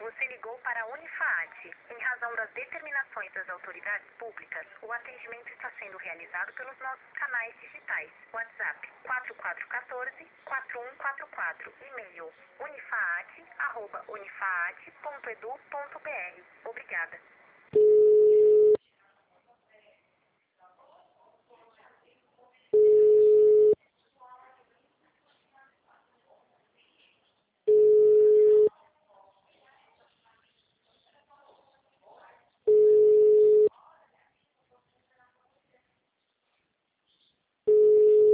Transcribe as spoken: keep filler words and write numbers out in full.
Você ligou para a Unifaat. Em razão das determinações das autoridades públicas, o atendimento está sendo realizado pelos nossos canais digitais. WhatsApp quatro quatro um quatro, quatro um quatro quatro. E-mail unifaat, arroba unifaat ponto edu ponto br. Obrigada.